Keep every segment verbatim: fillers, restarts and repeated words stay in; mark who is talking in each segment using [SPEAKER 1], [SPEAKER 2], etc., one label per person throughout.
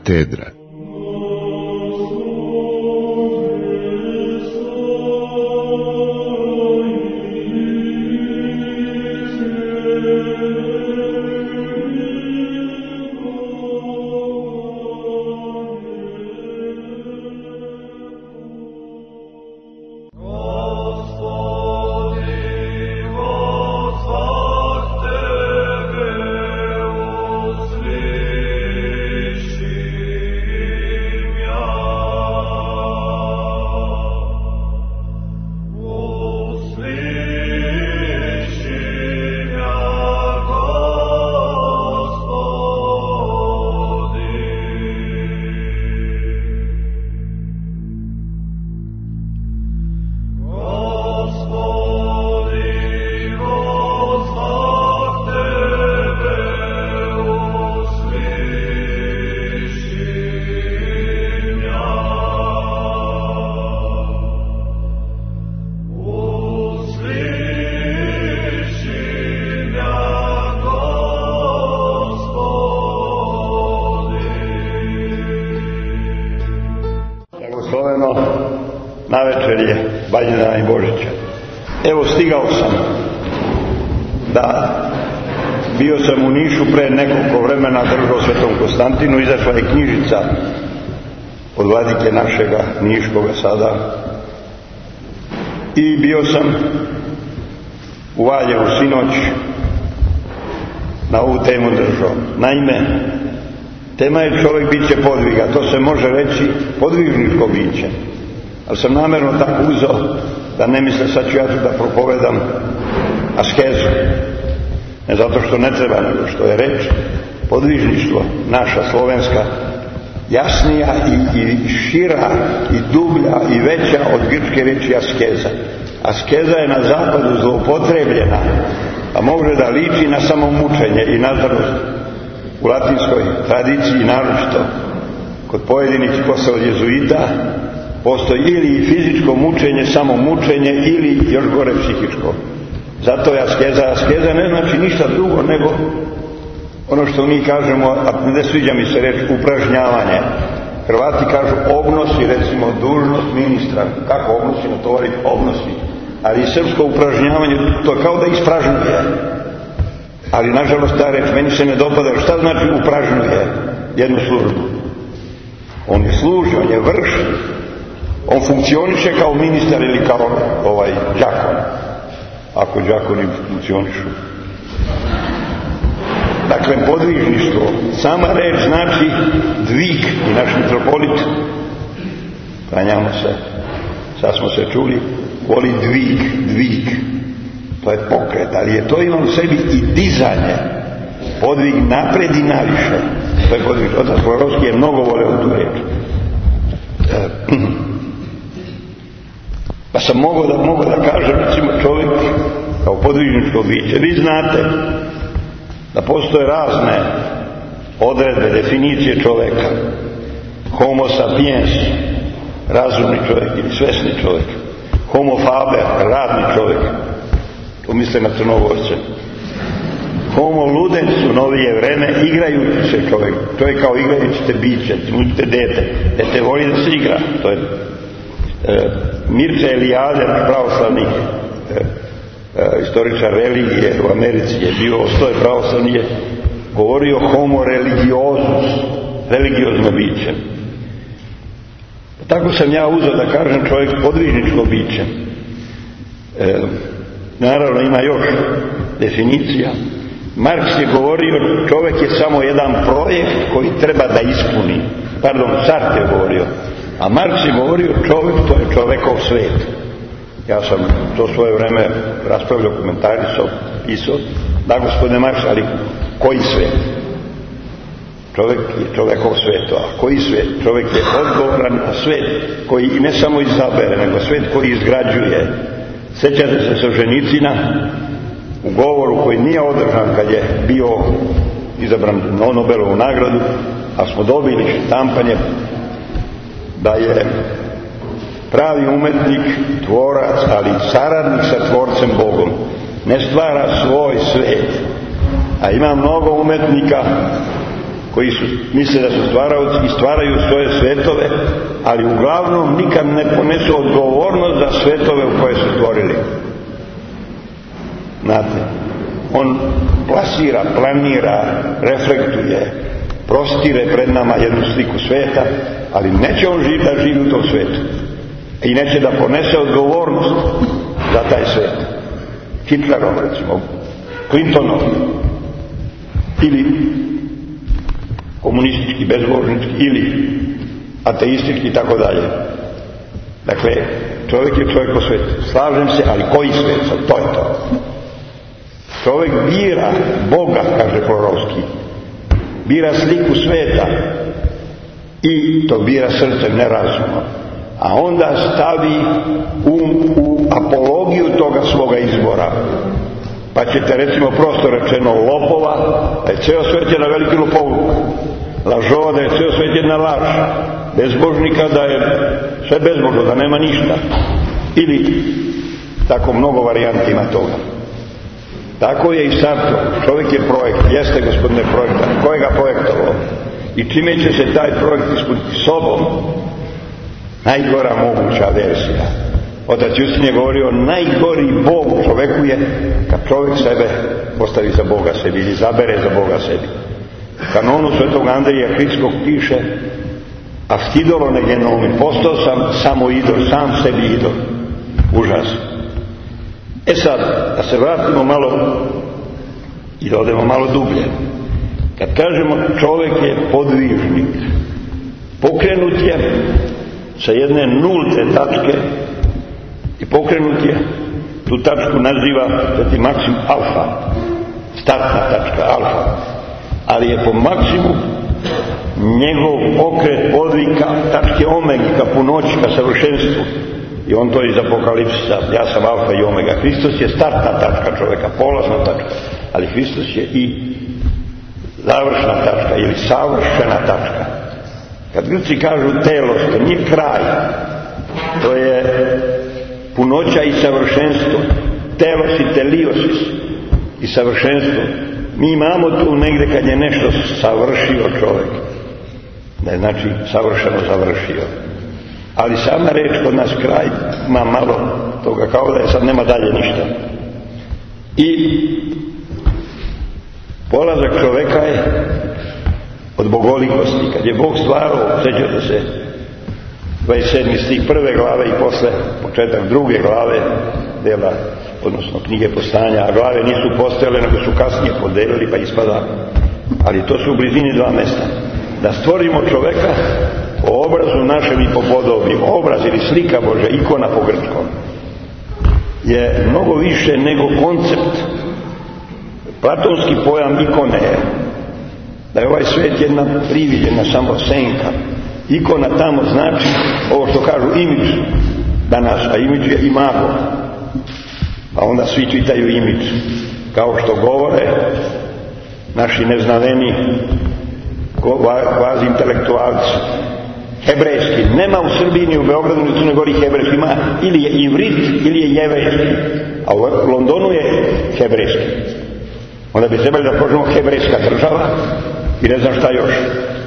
[SPEAKER 1] Katedra.
[SPEAKER 2] Navečer je Badnjana i Božića. Evo, stigao sam da bio sam u Nišu pre nekoliko vremena, držao Svetom Konstantinu, izašla je knjižica od vladike našega Niškoga sada i bio sam u Valjevu sinoć, na ovu temu držao. Naime, tema je čovjek biće podviga, to se može reći podvižničko biće. Ali sam namjerno tako uzeo da ne misle sad ću ja tu da propovedam askezu. Ne zato što ne treba, nego što je reč podvižništvo, naša slovenska, jasnija i, i šira i dublja i veća od grčke reči askeza. Askeza je na zapadu zloupotrebljena, a može da liči na samomučenje i nažalost u latinskoj tradiciji naročito kod pojedinih kosa od jezuita postoji ili fizičko mučenje, samo mučenje ili još gore psihičko. Zato je askeza. Askeza ne znači ništa drugo nego ono što mi kažemo, a ne sviđa mi se reći upražnjavanje. Hrvati kažu obnosi, recimo dužnost ministra. Kako obnosi? Notovariti obnosi. Ali srpsko upražnjavanje, to je kao da ispražnjuje. Ali nažalost ta reč meni se ne dopada. Šta znači upražnjuje jednu službu? On je služi, on je vrši. On funkcioniše kao ministar ili kao ovaj đakon, ako đakoni funkcionišu. Dakle, podvižništvo, sama reč znači dvig, i naš mitropolit, klanjamo se, sad smo se čuli, voli dvig, dvig, to je pokret, ali je to ima u sebi i dizanje, podvig napred i naviše, to je podvig. Otac Florovski je mnogo voleo tu reč. Pa sam mogao da, mogao da kažem, recimo, čovjek kao podvižničko biće. Vi znate da postoje razne odredbe, definicije čovjeka. Homo sapiens, razumni čovjek ili svesni čovjek. Homo faber, radni čovjek. To misle na Crnogorce. Homo ludens u novije vreme, igrajući se čovjek. Čovjek kao igrajući se biće, uzmite dete. Dete voli da se igra. To je e, Mircea Eliade, pravoslavni e, e, istoričar religije u Americi je bio, to je pravoslavni, je govorio homo religiosus, religiozno biće. Tako sam ja uzeo da kažem čovjek podvižničko biće. E, naravno ima još definicija. Marks je govorio čovjek je samo jedan projekt koji treba da ispuni. Pardon, Sartre je govorio. A Marks je govorio čovjek, to je čovjekov svet. Ja sam to svoje vreme raspravljao, komentarisao, pisao. Da, gospodine Marks, ali koji svet? Čovjek je čovjekov svet. A koji svet? Čovjek je odgovoran na svet koji ne samo izabere, nego svet koji izgrađuje. Sjećate se Solženicina u govoru koji nije održan kad je bio izabran na Nobelovu nagradu, a smo dobili štampanje da je pravi umetnik tvorac, ali saradnik sa tvorcem Bogom. Ne stvara svoj svet. A ima mnogo umetnika koji su, misle da su stvaraoci i stvaraju svoje svetove, ali uglavnom nikad ne ponesu odgovornost za svetove u koje su stvorili. Znate, on plasira, planira, reflektuje, prostire pred nama jednu sliku sveta, ali neće on živ, da živi u tom svetu. I neće da ponese odgovornost za taj svet. Hitlerom, recimo, Clintonom, ili komunistički, bezbožnički, ili ateistički i tako dalje. Dakle, čovjek je čovjek po svetu. Slažem se, ali koji svet? Sad, to je to. Čovjek bira Boga, kaže Florovski. Bira sliku sveta i to bira srcem, ne razumom. A onda stavi um u apologiju toga svoga izbora. Pa ćete, recimo, prosto rečeno, lopova, da je ceo svet jedna veliki lopovluk. Lažova, da je ceo svet jedna laž. Bezbožnika, da je sve bezbožno, da nema ništa. Ili tako mnogo varijanti ima toga. Tako je i Sartre. Čovjek je projekt. Jeste, gospodine projekta. Ko je ga projektovao? I čime će se taj projekt ispuniti? Sobom. Najgora moguća verzija. Otac Justin je govorio, najgori Bog u čoveku je kad čovjek sebe postavi za Boga sebi ili zabere za Boga sebi. U kanonu svetog Andrija Hritskog piše, a stidolo ne genomi, postao sam samo idol, sam sebi idol. Užas. E sad, da se vratimo malo i da odemo malo dublje. Kad kažemo čovjek je podvižnik, pokrenut je sa jedne nulte tačke i pokrenut je, tu tačku naziva sveti Maksim alfa, startna tačka alfa, ali je po Maksimu njegov pokret podvika tačke omega, ka punoći, ka savršenstvu. I on to iz Apokalipsisa, ja sam alfa i omega. Hristos je startna tačka čovjeka, polazna tačka, ali Hristos je i završna tačka ili savršena tačka. Kad Grci kažu telos, to nije kraj, to je punoća i savršenstvo. Telos i teliosis i savršenstvo. Mi imamo tu negdje kad je nešto savršio čovjek, da je znači savršeno završio. Ali sama reč kod nas kraj ima malo toga, kao da je sad nema dalje ništa. I polazak čovjeka je od bogolikosti. Kad je Bog stvarao, sjećate se, dvadeset sedmi stih prve glave i posle početak druge glave dela, odnosno knjige Postanja, a glave nisu postojale, nego su kasnije podelili, pa ispada. Ali to su u blizini dva mesta. Da stvorimo čovjeka po obrazu našem i po podobi. Obraz ili slika Božja, ikona po grčkom, je mnogo više nego koncept. Platonski pojam ikone je da je ovaj svet jedna privid, jedna samo senka. Ikona tamo znači ovo što kažu imidž danas, a imidž je imago. Pa onda svi čitaju imidž, kao što govore naši neznaveni kvazi intelektualci. Hebrejski. Nema u Srbiji ni u Beogradu ni u Crnoj Gori hebrejski. Ima ili je ivrit ili je jevrejski. A u Londonu je hebrejski. Onda bi trebali da počnemo hebrejska država i ne znam šta još.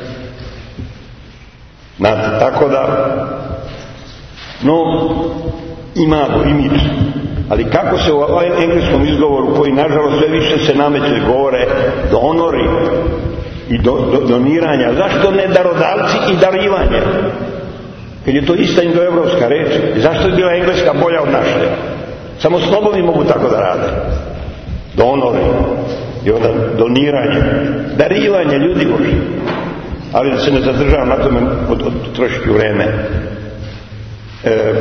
[SPEAKER 2] Znate, tako da no, imamo imidž. Ali kako se u ovom engleskom izgovoru, koji nažalost sve više se nameće, govore donori i do, do, doniranja, zašto ne darodavci i darivanje? Kad je to ista indoevropska reč, zašto je bila engleska bolja od naše? Samo slobovi mogu tako da rade. Donori i onda doniranje, darivanje, ljudi Boži. Ali da se ne zadržavam na tome, od, od trošiti vreme. E,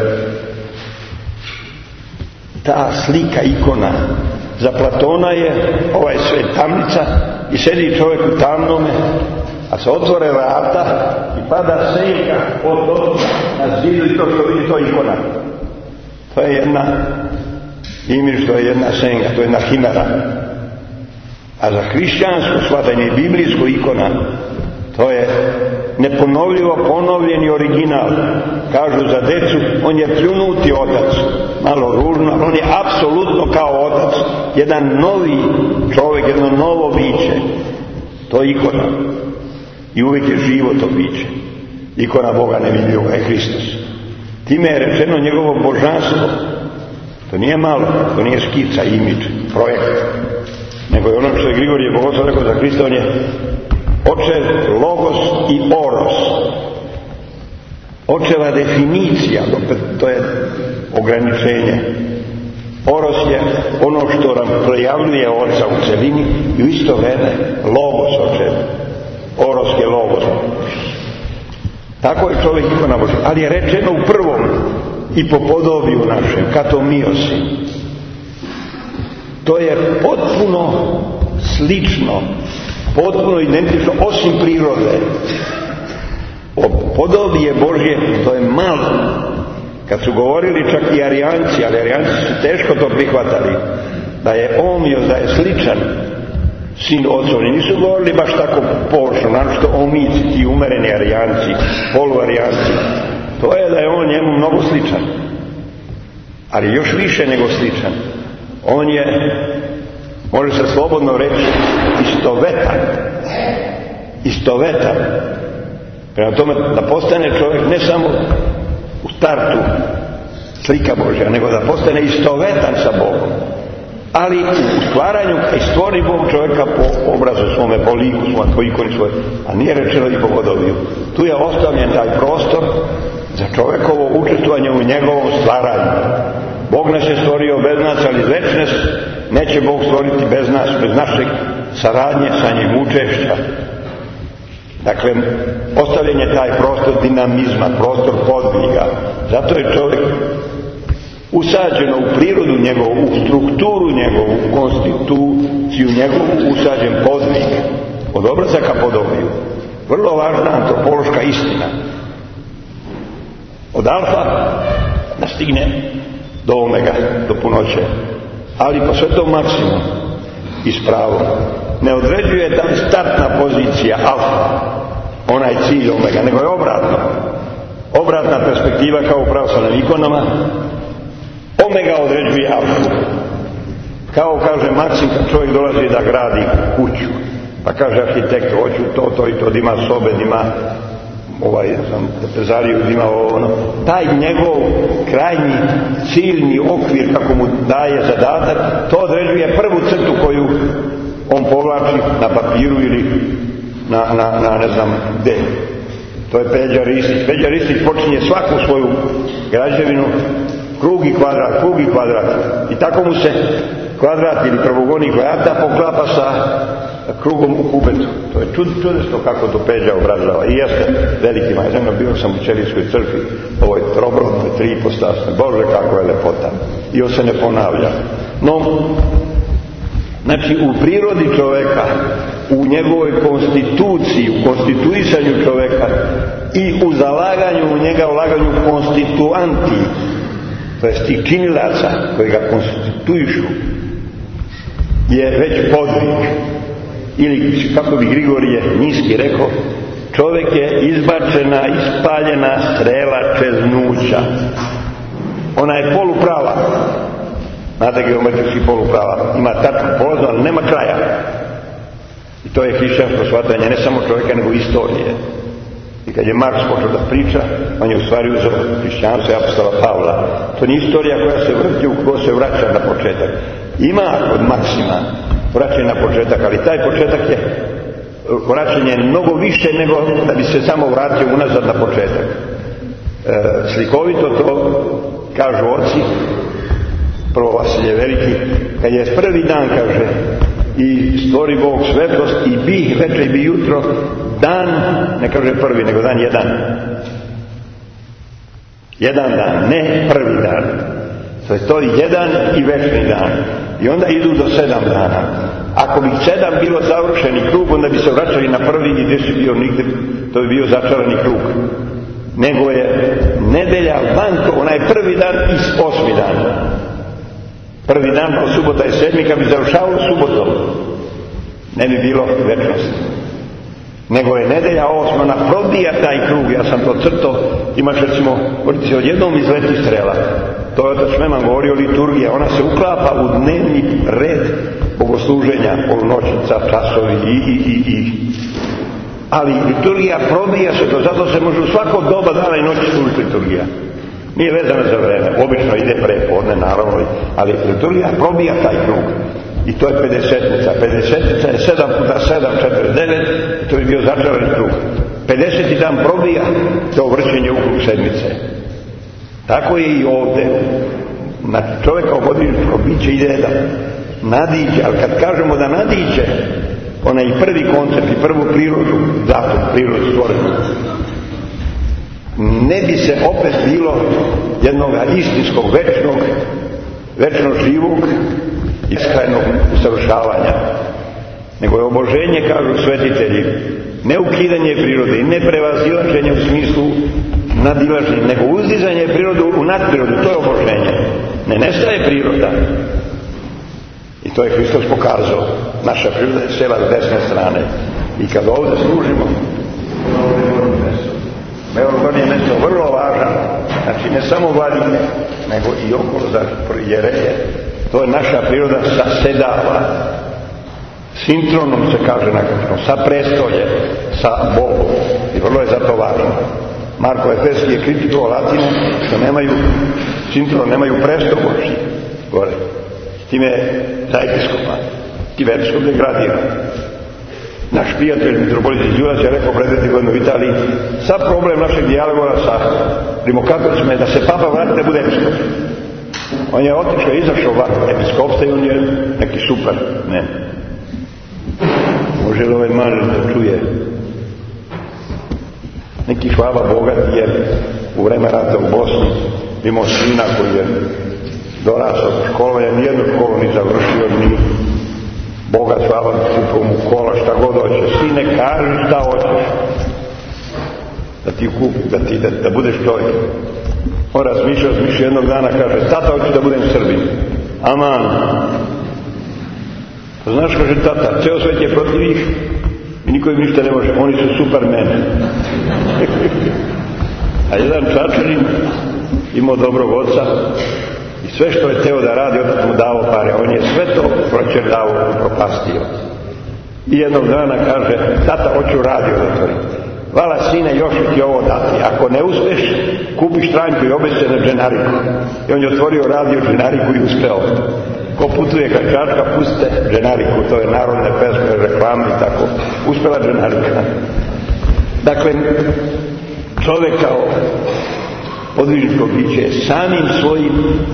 [SPEAKER 2] ta slika, ikona za Platona je ovaj svet tamnica i sedi čovjek u tamnome, a se otvore vrata i pada senka od toga na zidu i to što vidi, to je ikona. To je jedna imidž, to je jedna senka, to je jedna himera. A za hrišćansko shvatanje biblijsko ikona, to je neponovljivo ponovljeni original. Kažu za decu, on je pljunuti otac. Malo ružno, ali on je apsolutno kao otac. Jedan novi čovjek, jedno novo biće. To je ikona. i uvijek je živo to biće. Ikona Boga nevidljivoga je Hristos. Time je rečeno njegovo božanstvo. To nije malo, to nije skica, imidž, projekt, nego je ono što je Grigorije Bogoslav rekao za Hrista, on je očev, logos i oros. Očeva definicija, to je ograničenje. Oros je ono što nam projavljuje Oca u celini i u isto vreme logos očev. Oros je logos. Tako je čovjek ikona Božja. Ali je rečeno u prvom i po podobiju našem, katomiosi. To je potpuno slično, potpuno identično, osim prirode. O podobije Božje, to je malo. Kad su govorili čak i arijanci, ali arijanci su teško to prihvatali, da je omios, da je sličan sin ocu. Oni nisu govorili baš tako površno, naročito omici, ti umereni arijanci, poluarijanci. To je da je on njemu mnogo sličan. Ali još više nego sličan. On je, može se slobodno reći, istovetan. Istovetan. Prema tome da postane čovjek ne samo u startu slika Božja, nego da postane istovetan sa Bogom. Ali u stvaranju i stvori Bog čovjeka po obrazu svome, po liku svome, po ikoni svoje. A nije rečeno i po podobiju. Tu je ostavljen taj prostor za čovjekovo učestvovanje u njegovom stvaranju. Bog nas je stvorio bez nas, ali večnost neće Bog stvoriti bez nas, bez našeg saradnje sa njim, učešća. Dakle, ostavljen je taj prostor dinamizma, prostor podviga. Zato je čovjek usađeno u prirodu njegovu, u strukturu njegovu, u konstituciju njegovu usađen podvig. Od obraza ka podobiju. Vrlo važna antropološka istina. Od alfa da stigne do omega, do punoće. Ali po svetom maksimum ispravo. Ne određuje ta startna pozicija alfa, onaj cilj omega, nego je obratno. Obratna perspektiva kao u pravoslavnim ikonama. Omega određuje alfu. Kao kaže Maksim, kad čovjek dolazi da gradi kuću, pa kaže arhitekt, hoću to, to i to, da ima sobe, da ima ovaj, sam, trpezariju, da ima ono. Taj njegov krajnji ciljni okvir, kako mu daje zadatak, to određuje prvu crtu koju on povlači na papiru ili na, na, na ne znam gde. To je Peđa Ristić. Peđa Ristić počinje svaku svoju građevinu krug i kvadrat, krug i kvadrat. I tako mu se kvadrat ili prvogoni kvadata poklapa sa krugom u kubetu. To je čud, čudesto kako to Peđa obrazava. I jeste veliki majzemno, bio sam u Ćelijskoj crkvi, ovo je trobrod, tri i po stasne. Bože, kako je lepota. I on se ne ponavlja. No, znači u prirodi čovjeka, u njegovoj konstituciji, u konstituisanju čovjeka i u zalaganju u njega, ulaganju konstituanti, to jest tih činilaca koji ga konstituišu, je već podvig. Ili, kako bi Grigorije Niski rekao, čovjek je izbačena, ispaljena strela čeznuća. Ona je poluprava. Znate, geometrijski poluprava. Ima tačnu polaznu, ali nema kraja. I to je hrišćansko shvatanje ne samo čovjeka, nego istorije. I kad je Marks počeo da priča, on je u stvari uzeo hrišćanstvo i apostola Pavla. To nije istorija koja se vrti, u koja se vraća na početak. Ima kod Maksima vraćanje na početak, ali taj početak je vraćanje mnogo više nego da bi se samo vratio unazad na početak. E, slikovito to kažu oci, prvo Vasilje Veliki, kad je prvi dan, kaže, i stvori Bog svetlost i bi večer i bi jutro, dan, ne kaže prvi, nego dan jedan. Jedan dan, ne prvi dan. To je to jedan i večni dan. I onda idu do sedam dana. Ako bi sedam bilo završeni krug, onda bi se vraćali na prvi i gdje si bio nigdje, to bi bio začarani krug. Nego je nedelja banko, onaj prvi dan i osmi dan. Prvi dan, pa subota je sedmi, kad bi završavao subotom, ne bi bilo večnosti. Nego je nedelja osma, ona probija taj krug, ja sam to crto, imaš recimo, govorite se, odjednom izleti strela. To je otac Šmeman govorio, liturgija, ona se uklapa u dnevni red bogosluženja, polunoćnica, časovi i, i, i, i. Ali liturgija probija se to, zato se može u svako doba dana i noći služiti liturgija. Nije vezana za vreme, obično ide prepodne, naravno, ali liturgija probija taj krug. I to je pedesetnica. pedesetnica je sedam puta sedam, četrdeset devet, i to je bio začarani krug. pedeseti dan probija to vrćenje u krug sedmice. Tako je i ovdje. Na čovjeka obodiličko biće ide da nadiđe, ali kad kažemo da nadiđe, onaj prvi koncept i prvu prirodu, zato prirodu stvorenu, ne bi se opet bilo jednog istinskog, večnog, večno živog i skrajnog usavršavanja, nego je oboženje, kažu svetitelji, ne ukidanje prirode i ne prevazilaženje u smislu nadilaženja, nego uzdizanje prirodu u nadprirodu, to je oboženje. Ne nestaje priroda. I to je Hristos pokazao. Naša priroda je sela s desne strane. I kad ovdje služimo, Meorgon je nešto vrlo važan. Znači ne samo vladine, nego i okolo za jereje. To je naša priroda sasedava. Sintronom se kaže na grčkom, sa prestolje, sa Bogom. I vrlo je zato važno. Marko Efeski je kritikovao Latine što nemaju sintron, nemaju prestol Božji gore. S time je za episkopa. Ti episkop degradira. Naš prijatelj mitropolit iz Đurac je rekao pred deset godina u Italiji, sad problem našeg dijaloga sa rimokatolicima je da se papa vrati da bude episkop. On je otišao, izašao van episkopstva i on je neki super. Ne. Može li ovaj manj da čuje? Neki hvala Boga jer u vreme rata u Bosni imao sina koji je dorasao do školovanja, nijednu školu ni završio, ni Boga hvala kupom u kola, šta god hoće. Sine, kaži šta hoćeš da ti kupi, da, ti, da, da budeš čovjek. On razmišlja, razmišlja jednog dana, kaže, tata, hoću da budem Srbin. Aman. Znaš, kaže tata, ceo svet je protiv njih i niko im ništa ne može, oni su supermeni. A jedan Čačanin imao dobrog oca i sve što je teo da radi, otac mu dao pare, on je sve to proćerdao i propastio. I jednog dana kaže, tata, hoću radio da otvoriti. Vala sine, još ti ovo dati, ako ne uspeš, kupiš stranku i obese na dženariku. I on je otvorio radio dženariku i uspeo. Ko putuje kad Čačka, pustite dženariku, to je narodne pesme, reklame i tako. Uspela dženarika. Dakle, čovjek kao podvižničko biće samim svojim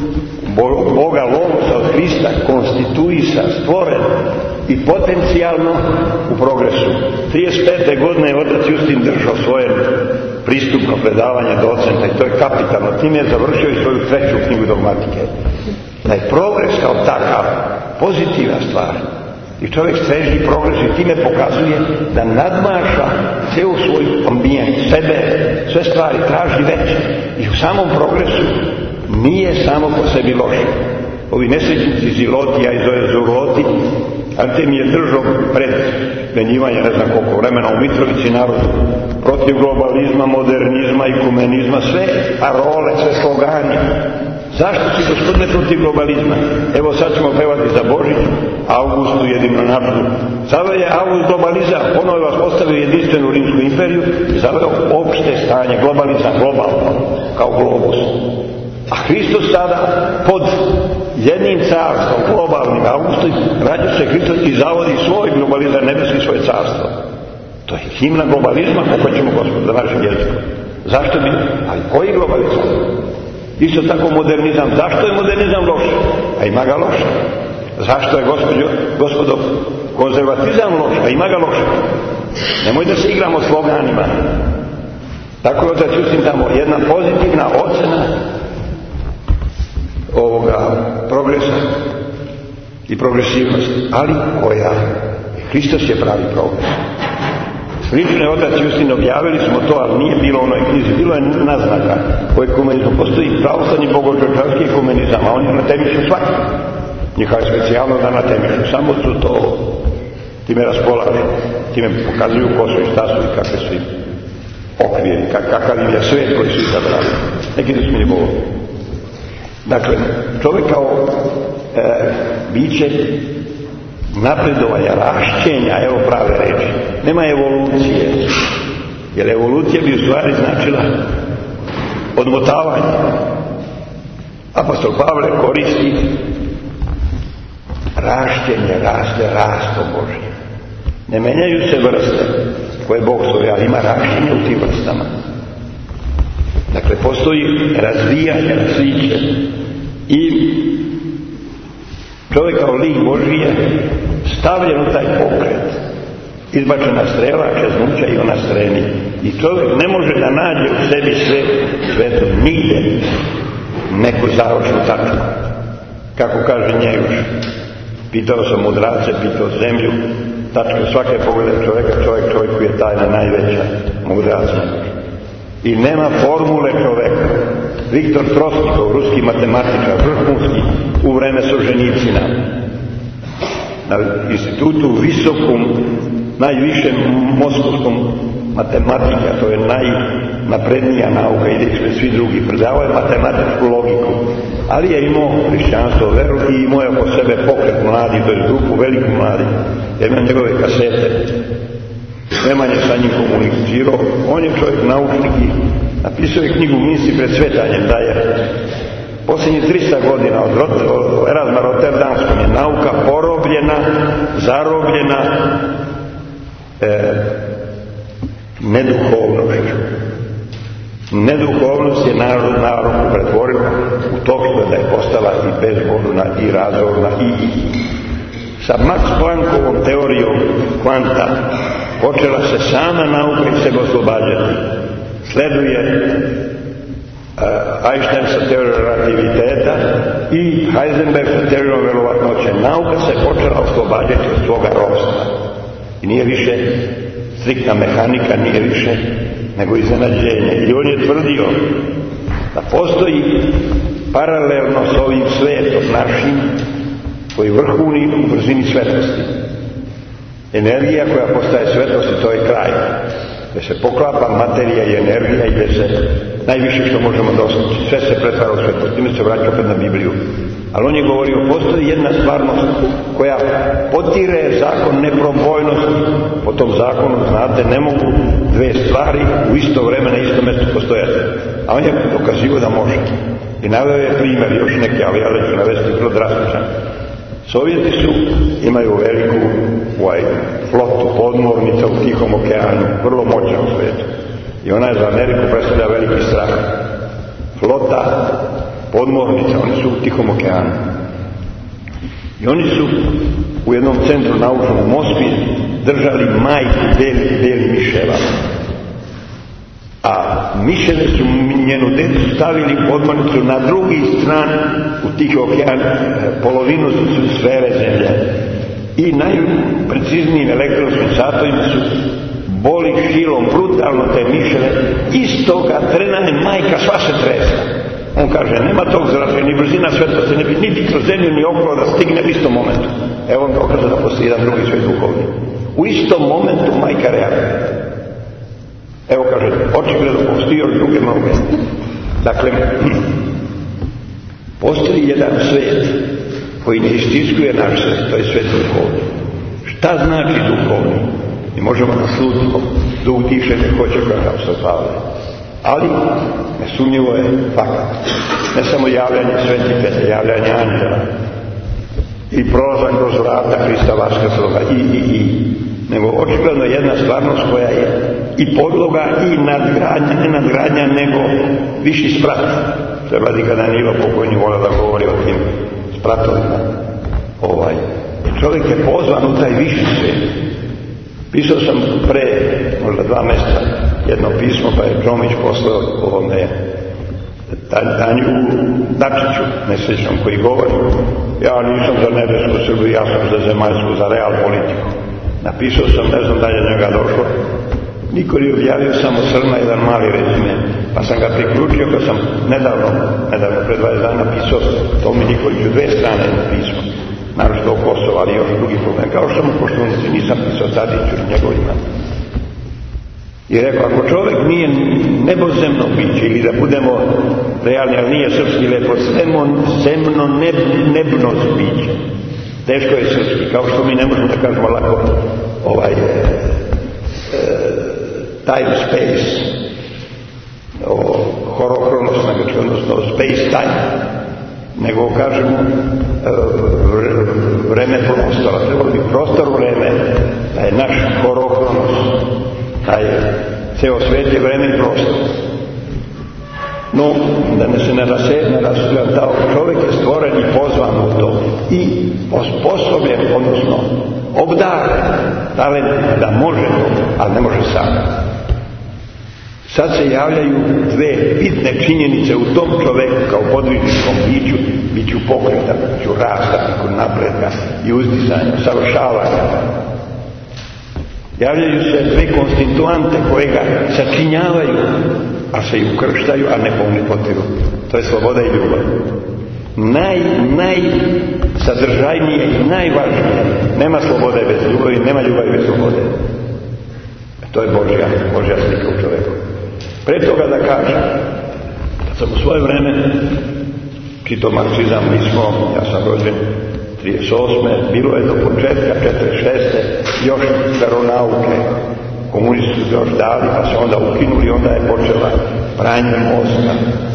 [SPEAKER 2] Boga Logosa od Hrista konstituisa, stvoren i potencijalno u progresu. trideset pete godine je otac Justin držao svoje pristupno predavanje docenta i to je kapitalno. Tim je završio i svoju treću knjigu dogmatike. Da je progres kao takav pozitivna stvar. I čovjek streži progres i time pokazuje da nadmaša ceo svoj ambijent, sebe, sve stvari, traži veće. I u samom progresu nije samo po sebi loše. Ovi nesrećnici Ziloti, ja i zove Zuloti, Artem je držao pred menjivanje ne znam koliko vremena u Mitrovici narodu protiv globalizma, modernizma, ikumenizma, sve parole, sve slogani. Zašto si, gospodine, protiv globalizma? Evo sad ćemo pevati za Božić, Augustu jedino napadu. Zaveo je August globalizam, ponovo vas postavio jedinstvenu Rimsku imperiju i zaveo opšte stanje, globalizam, globalno, kao globus. A Hristos sada pod jednim carstvom, globalnim Augustom, rađa se Hristos i zavodi svoj globalizam, nebeski svoje carstvo. To je himna globalizma, kako ćemo, gospod, za našem jeziku. Zašto bi? Ali koji globalizam? Isto tako modernizam. Zašto je modernizam loš? A ima ga loš. Zašto je, gospodo, gospodo, konzervatizam loš? A ima ga loš. Nemoj da se igramo sloganima. Tako je otac Justin tamo jedna pozitivna ocena ovoga progresa i progresivnosti, ali koja Hristos je pravi progres. Slično je otac Justin, objavili smo to, ali nije bilo u onoj knjizi, bilo je naznaka o ekumenizmu. Postoji pravoslavni bogočovčanski ekumenizam, a oni natemišu svaki. Njiha je specijalno da natemišu, samo su to time raspolali, time pokazuju ko su i šta su i kakve su im okviri, kakav im je svet koji su izabrali. Neki da smije Bogu. Dakle, čovjek kao e, biće napredovanja, rašćenja, evo prave reči. Nema evolucije. Jer evolucija bi u stvari značila odmotavanje. Apostol Pavle koristi rašćenje, raste, rasto Božje. Ne menjaju se vrste koje Bog stvori, ali ima rašćenje u tim vrstama. Dakle, postoji razvijanje, različenje. I čovjek kao lik Božji je stavljen u taj pokret. Izbačena strela, čeznuća i ona stremi. I čovjek ne može da nađe u sebi sve sveto, nigde neku završnu tačku. Kako kaže Njegoš, pitao sam mudrace, pitao zemlju, tačka svake poglede čovjeka, čovjek čovjeku je tajna najveća, mudrac Njegoš. I nema formule čovjeka. Viktor Trostnikov, ruski matematičar, vrhunski, u vreme Solženjicina, na institutu visokom, najvišem moskovskom matematika, to je najnaprednija nauka, ide ispred svi drugi, predavao je matematičku logiku, ali je imao hrišćanstvo, veru i imao je oko sebe pokret mladi, to je grupu veliku mladi, ima njegove kasete, Neman je sa njim komunicirao, on je čovjek naučnik i napisao je knjigu Misli pred svetanjem, da je posljednjih trista godina od, Rot, od Erazma Rotterdamskom je nauka porobljena, zarobljena e, neduhovnošću. Neduhovnost je narod narodu pretvorila u to što da je postala i bezbolna i razorna i, i, i. Sa Max Planckovom teorijom kvanta počela se sama nauka i sebe oslobađati. Sleduje uh, Einstein sa teorijom relativiteta i Heisenberg sa teorijom verovatnoće. Nauka se počela oslobađati od svoga ropstva. I nije više striktna mehanika, nije više nego iznenađenje. I on je tvrdio da postoji paralelno s ovim svetom našim koji vrhuni u brzini svetlosti. Energija koja postaje svetlost i to je kraj. Gdje se poklapa materija i energija i gdje se najviše što možemo dostići. Sve se pretvara u svetlost. Time se vraća opet na Bibliju. Ali on je govorio, postoji jedna stvarnost koja potire zakon neprobojnosti. Po tom zakonu, znate, ne mogu dve stvari u isto vreme na istom mjestu postojati. A on je dokazivo da može. I naveo je primjer, još neke, ali ja ću navesti vrlo drastičan. Sovjeti su, imaju veliku ovaj, flotu podmornica u Tihom okeanu, vrlo moćna u svijetu. I ona je za Ameriku predstavlja veliki strah. Flota podmornica, oni su u Tihom okeanu. I oni su u jednom centru naučnom u Moskvi držali majku beli, beli miševa. A miševe su njenu decu stavili podmornicu na drugi stran u Tihi okean, polovinu su sfere zemlje. I najpreciznijim elektronskim satovima su boli šilom brutalno te miševe. Istoga trena je majka sva se tresa. On kaže, nema tog zračenja, ni brzina svetlosti ne bi niti kroz zemlju ni okolo da stigne u istom momentu. Evo on dokaže da postoji jedan drugi svijet duhovni. U istom momentu majka reaguje. Evo kaže, očigledno postoji još druge mnoge. Dakle, postoji jedan svijet koji ne istiskuje naš svijet, to je svijet duhovni. Šta znači duhovni? Mi možemo naslutiti, duh diše ne hoće kao apostol Pavle. Ali, nesumnjivo je fakt. Ne samo javljanje Sveti Petra, javljanje anđela i prolazak kroz vrata Hrista Vaskrslova i, i, i. Nego očigledno jedna stvarnost koja je i podloga i nadgradnja, ne nadgradnja, nego viši sprat. To je Vladika Danilo pokojni vola da govori o tim spratovima. Ovaj. I čovjek je pozvan u taj viši svijet. Pisao sam pre, možda dva mjeseca, jedno pismo, pa je Čomić poslao ovome Danju Dačiću, nesrećnom, koji govori, ja nisam za nebesku Srbiju, ja sam za zemaljsku, za real politiku. Napisao sam, ne znam da je njega došlo, niko je objavio samo Srna, jedan mali rezime, pa sam ga priključio kad sam nedavno, nedavno pred dvadeset dana napisao Tomi Nikoliću dve strane pismo, naročito o Kosovo, ali još drugi problem, kao što mu Koštunici nisam pisao Tadiću i njegovima. I rekao, ako čovjek nije nebozemno biće, ili da budemo realni, ali nije srpski lepo, zemno neb, nebno biće. Teško je srpski, kao što mi ne možemo da kažemo lako ovaj e, time space, horokronos na grčkom, odnosno space time, nego kažemo e, vreme prostora. Trebalo bi prostor vreme, da je naš horokronos, taj ceo svet je vreme i prostor. No, da ne se ne rasgledao, čovjek je stvoren i pozvan u to i osposobljen, odnosno obdaren talentima da može to, ali ne može sam. Sad se javljaju dve bitne činjenice u tom čovjeku kao podvižničkom biću, biću pokreta, biću rasta, biću napretka i uzdizanja, savršavanja. Javljaju se dve konstituante koje ga sačinjavaju, a se i ukrštaju, a ne pomni potiru. To je sloboda i ljubav. Naj, najsadržajnije i najvažnije. Nema slobode bez ljubavi, nema ljubavi bez slobode. To je Božja, Božja slika u čovjeku. Pre toga da kažem, kad sam u svoje vreme čitao marksizam, mi smo, ja sam rođen trideset osme bilo je do početka četrdeset šeste još veronauke. Komunisti su još dali, pa se onda ukinuli, onda je počela pranje mozga.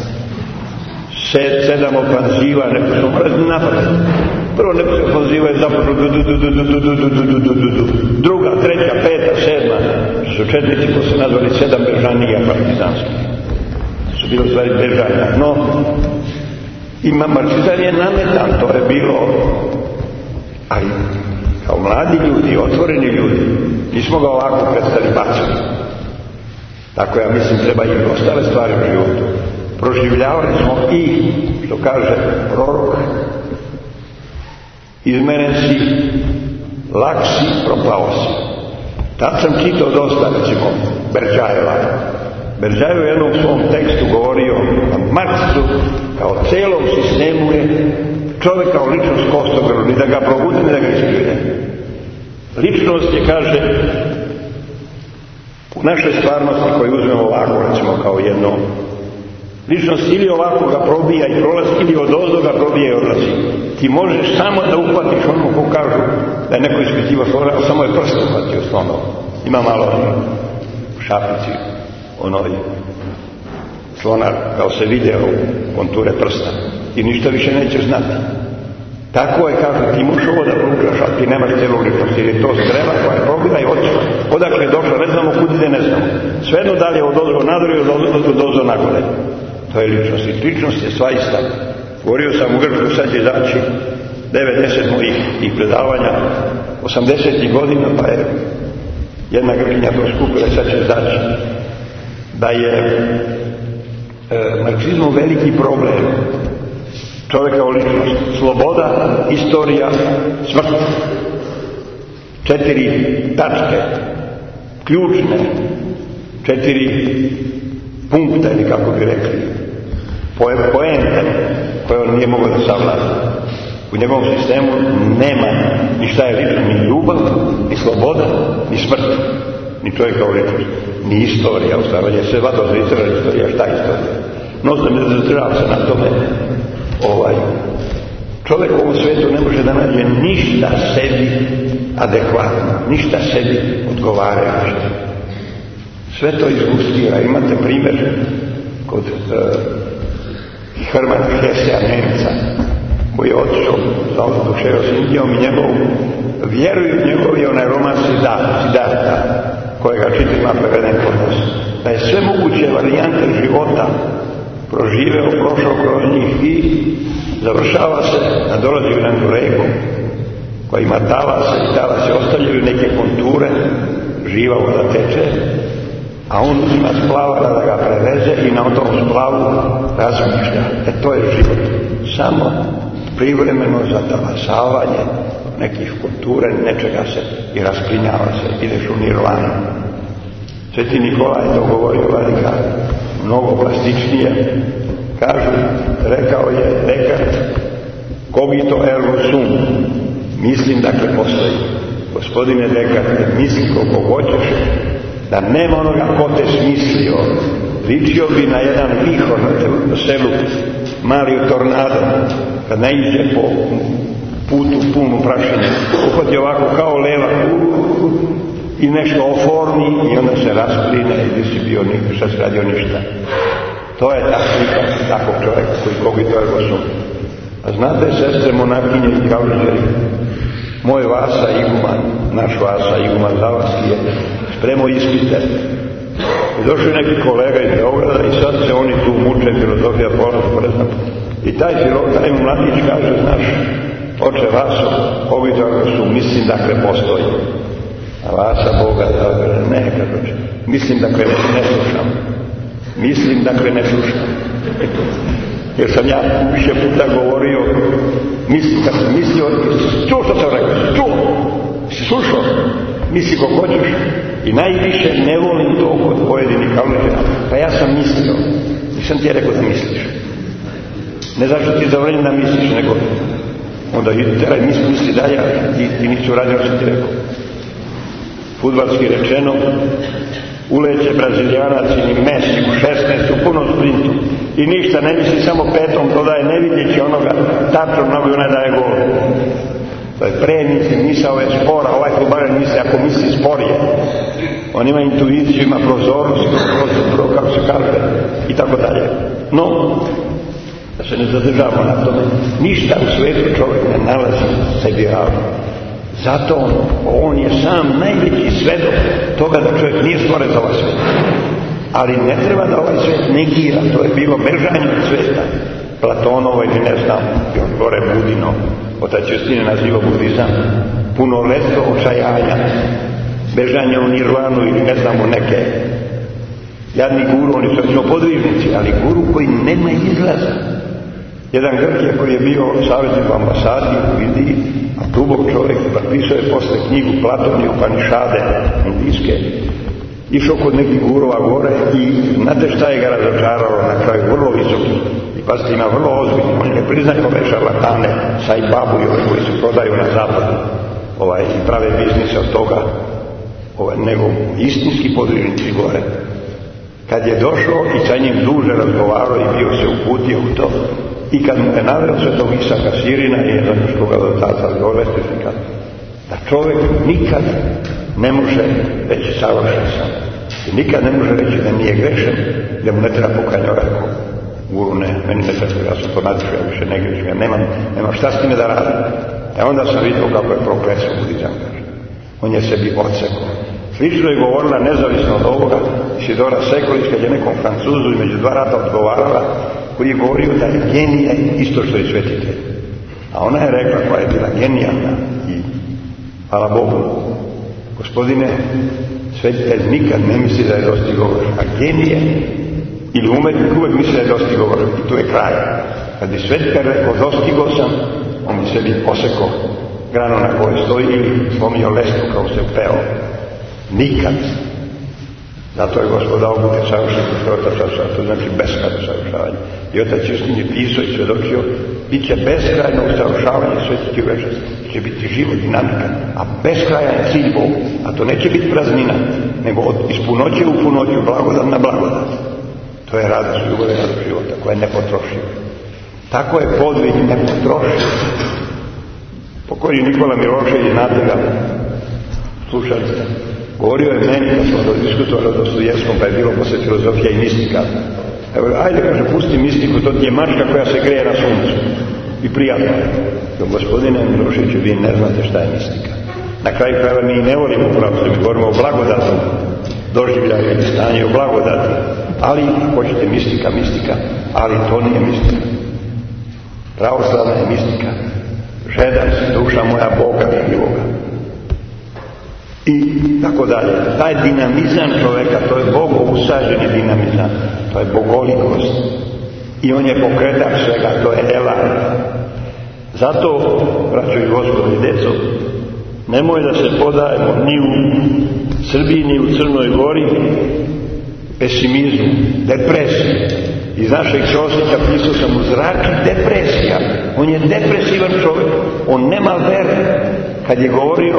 [SPEAKER 2] Sed, sedam ofanziva, neko su morali napred. Prvo neko se ofanziva je zapravo du, du, du, du, du, du, du, du, du, du, du. Druga, treća, peta, sedma. Su četnici ko se nazvali sedam bežanija partizanskih. Su bilo stvari bežanja. No, ima marksizam je nametan, to je bilo, ali kao mladi ljudi, otvoreni ljudi, nismo ga ovako predstavili bacili. Tako ja mislim treba i ostale stvari u životu. Proživljavali smo i, što kaže prorok, izmeren si, lak si, propao si. Tad sam čitao dosta, recimo, Berdjajeva. Berdjajev u jednom svom tekstu govorio o Marksu kao celom sistemu je čovjek kao ličnost kostogrlu, ni da ga probudi, ni da ga ispire. Ličnost je, kaže, u našoj stvarnosti koju uzmemo ovako, recimo, kao jedno. Ličnost ili ovako ga probija i prolazi, ili od ozdo ga probija i odlazi. Ti možeš samo da uhvatiš ono ko kažu da je neko ispitivo slona, ali samo je prst uhvatio slono. Ima malo u šapici onoj slona, kao se vide u konture prsta. I ništa više nećeš znati. Tako je, kažu, ti možeš ovo da proučaš, ali ti nemaš cijelu ličnost, jer je to strela koja je probila i otišla. Odakle je došla, ne znamo kud ide, ne znamo. Svejedno dalje od ozdo nadore i od ozdo nagore. To je ličnost. I ličnost je sva ista. Govorio sam u Grčku, sad će izaći devedeset mojih tih predavanja, osamdesetih godina, pa je jedna Grkinja to skupila i sad će izaći. Da je e, marksizmu veliki problem čovjeka u ličnost. Sloboda, istorija, smrt. Četiri tačke, ključne, četiri punkta, ili kako bi rekli, poente, koje on nije mogao da savlada. U njegovom sistemu nema ni šta je lično, ni ljubav, ni sloboda, ni smrt, ni čovjeka u ličnost, ni istorija. Ustavanje sve vado za istorija, istorija, šta je istorija? No, sam je zadržao se na tome. Ovaj, čovjek u ovom svijetu ne može da nađe ništa sebi adekvatno, ništa sebi odgovarajuće. Sve to izgustira. Imate primjer kod uh, Hermana Hessea, Nemca, koji je otišao, zaoduševio s Indijom i njegov, vjeruju njegovi onaj roman Siddharta, kojega čitima preveden kod nas, da je sve moguće varijante života proživeo, prošao kroz njih i završava se da dolazi u jednu reku koja ima talase i talase ostavljaju neke konture, živa voda teče, a on uzima splavara da ga preveze i na tom splavu razmišlja. E to je život. Samo privremeno zatalasavanje nekih kontura, nečega se i rasplinjava se, ideš u nirvanu. Sveti Nikola je to govorio velika, mnogo plastičnije. Kažu, rekao je Descartes, cogito ergo sum, mislim, dakle postoji. Gospodine Descartes, misli koliko hoćeš, da nema onoga ko te smislio. Ličio bi na jedan vihor na selu, mali tornado, kad naiđe po putu punu prašine, uhvati ovako kao leva i nešto oformi i onda se raspline i gdje si bio nikad, šta si radio ništa. To je ta slika takvog čovjeka koji kogito je gosum. A znate, sestre monakinje i kaužeri, moj Vasa iguman, naš Vasa iguman Zavarski je spremao ispite. I došli neki kolega iz Beograda i sad se oni tu muče, filozofija, polaz, i taj filozofija, taj mladić kaže, znaš, oče Vaso, ovi toga su, mislim dakle postoji. A Vasa Boga, ne, kaže, mislim dakle ne, ne slušam. Mislim dakle ne slušam. Jer sam ja više puta govorio, mislim, kad sam mislio, čuo što sam rekao, čuo, si slušao, misli ko hoćeš. I najviše ne volim to kod pojedinih kaužera, pa ja sam mislio, nisam ti je rekao da misliš. Ne zašto ti za vreme da misliš, nego onda teraj misli, misli dalje, ti, ti nisu radio što ti rekao. Fudbalski rečeno, uleće Brazilijanac ili Messi u šesnaest u punom sprintu i ništa ne misli, samo petom dodaje, ne vidjeći onoga tačno mnogo i ne daje gol. To je premisli, misao je spora, ovaj futbaler misli ako misli sporije. On ima intuiciju, ima prozornost, prozor, kako se kaže, i tako dalje. No, da se ne zadržavamo na tome, ništa u svijetu čovjek ne nalazi sebi ravno. Zato on, on je sam najveći svedok toga da čovjek nije stvoren za ovaj svijet. Ali ne treba da ovaj svijet negira, to je bilo bežanje od svijeta. Platonovo ili ne znam, još gore Budino, otac Justine naziva budizam, punoletstvo očajanja, bežanje u nirvanu ili ne znam u neke jadni guru, oni su recimo podvižnici, ali guru koji nema izlaza. Jedan Grk je koji je bio savjetnik u ambasadi u Indiji, a dubog čovjek, napisao je posle knjigu Platon i Upanišade indijske, išao kod nekih gurova gore i znate šta je ga razočaralo na kraju, vrlo visoki. I pazite, ima vrlo ozbiljno, oni ne priznaju ove šarlatane, Sai Babu i ove koji se prodaju na zapadu, ovaj, i prave biznise od toga, ovaj, nego istinski podvižnici gore. Kad je došao i sa njim duže razgovarao i bio se uputio u to, i kad mu je naveo svetog Isaka Sirina i jedan što ga dotacali ovestešnika, da čovjek nikad ne može reći savršen sam. I nikad ne može reći da nije grešen, da mu ne treba pokajanja rekao. Guru, ne, meni ne treba, ja sam to nadišao, ja više ne grešim, ja nemam, nemam šta s time da radim. E onda sam vidio kako je prokletstvo budizam, kaže. On je sebi odsekao. Slično je govorila nezavisno od ovoga Isidora Sekulić, kad je nekom Francuzu između dva rata odgovarala, koji je govorio da je genije isto što je svetitelj. A ona je rekla, koja je bila genijalna i hvala Bogu, gospodine, svetitelj nikad ne misli da je dostigao vrh, a genije ili umetnik uvek misli da je dostigao vrh i tu je kraj. Kad bi svetitelj rekao dostigao sam, on bi sebi posekao granu na kojoj stoji ili spominjao lesku kao se peo. Nikad. Zato je Gospod dao bude savršen što je otac savršen, to znači beskrajno savršavanje. I otac Justin je pisao i svedočio, bit će beskrajno usavršavanje svetiti u večnosti, će biti život dinamika, a beskrajan je cilj Bogu, a to neće biti praznina, nego od ispunoće u punoću, blagodat na blagodat. To je radost, ljubav i radost života, koja je nepotrošiva. Tako je podvig nepotrošiv. Pokojni Nikola Milošević, znate ga, slušali ste. Govorio je meni, da smo diskutovali o Dostojevskom, pa je bilo posle filozofija i mistika. Evo, ajde, kaže, pusti mistiku, to ti je mačka koja se greje na suncu. I prijatno je. Do gospodine Miloševiću, vi ne znate šta je mistika. Na kraju krajeva mi ne volimo upravo, mi govorimo o blagodatu, doživljaju i stanje o blagodati. Ali, hoćete mistika, mistika, ali to nije mistika. Pravoslavna je mistika. Žedam se, duša moja Boga živoga. I tako dalje. Taj dinamizam čovjeka, to je Bogov usađeni dinamizam, to je bogolikost. I on je pokretač svega, to je elan. Zato, braćo i gospodi, djeco, nemoj da se podajemo ni u Srbiji, ni u Crnoj Gori pesimizmu, depresiji. Iz našeg Ćosića pisao sam u zraku depresija. On je depresivan čovjek, on nema vere. Kad je govorio,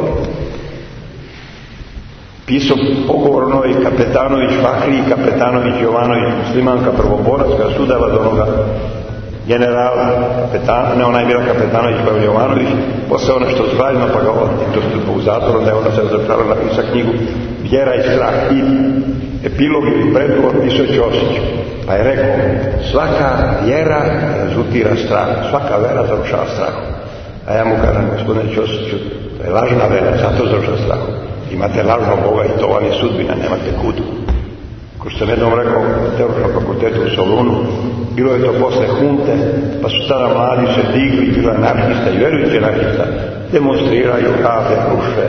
[SPEAKER 2] pisao pogovor novi Kapetanović Fahri i Kapetanović Jovanović, muslimanka prvoborac, koja sudala do onoga general, kapetan, ne onaj bila Kapetanović, pa Jovanović, posle ono što zvaljno, pa ga to u zatvoru, da je ona se začala napisa knjigu Vjera i strah i epilog ili predgovor pisao Ćosić. Pa je rekao, svaka vjera rezultira strah, svaka vera završava strahom. A ja mu kažem, gospodine Ćosiću, to je lažna vera, zato završava strahom. Imate lažnog Boga i to vam je sudbina, nemate kudu. Ko što sam jednom rekao na Teološkom fakultetu u Solunu, bilo je to posle hunte, pa su tada mladi se digli, bilo je anarhista i verujući anarhista, demonstriraju, rade, ruše.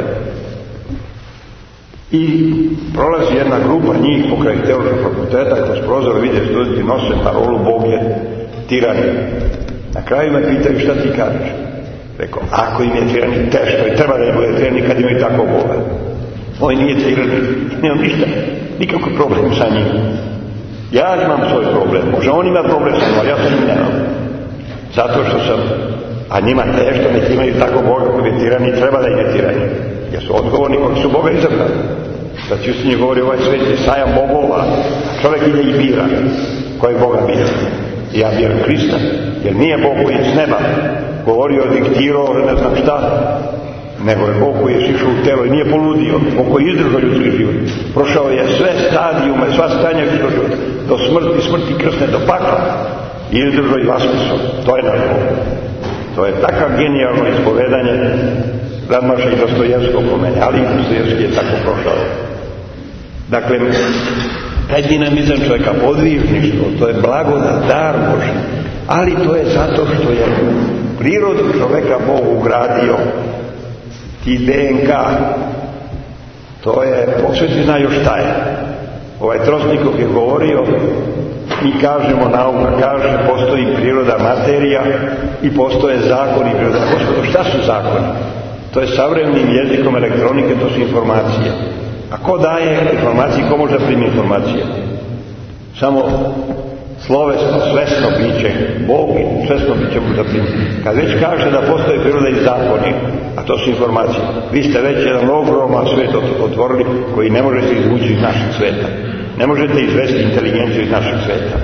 [SPEAKER 2] I prolazi jedna grupa njih pokraj Teološkog fakulteta, kroz prozor vide studenti nose parolu Bog je tiranin. Na kraju me pitaju šta ti kažeš. Rekao, ako im je tiranin teško i treba da je bude tiranin kad imaju tako Boga. Moj nije tiranin, nemam ništa, nikakav problem sa njim. Ja imam svoj problem, možda on ima problem sa njim, ali ja sa njim nemam. Zato što sam, a njima teško, nek imaju tako Boga koji je tiranin, treba da im je tiranin. Jer su odgovorni koji su Boga izabrali. Da ti ustinje govori ovaj svet je sajam bogova, čovjek ide i bira koji Boga bira. I ja biram Krista, jer nije Bog koji je s neba govorio, diktirao, ne znam šta, nego je Bog koji je sišao u telo i nije poludio, Bog koji je izdržao ljudski život. Prošao je sve stadijume, sva stanja ljudskog života, do smrti, smrti krsne, do pakla, i izdržao i vaspisao. To je naš Bog. To je takav genijalno ispovedanje Radmaša i Dostojevskog po meni, ali i Dostojevski je tako prošao. Dakle, taj dinamizam čovjeka, podvižništvo, to je blagodat, dar Božji, ali to je zato što je prirodu čovjeka Bog ugradio i D N K. To je, posveti znaju šta je. Ovaj Trostnikov je govorio, mi kažemo, nauka kaže, postoji priroda materija i postoje zakoni priroda. Gospodo, šta su zakoni? To je savremenim jezikom elektronike, to su informacije. A ko daje informacije, ko može da primi informacije? Samo slovesno, svesno biće, Bog i svesno biće može da primi. Kad već kaže da postoje priroda i zakoni, a to su informacije, vi ste već jedan ogroman svet otvorili koji ne možete izvući iz našeg sveta. Ne možete izvesti inteligenciju iz našeg sveta.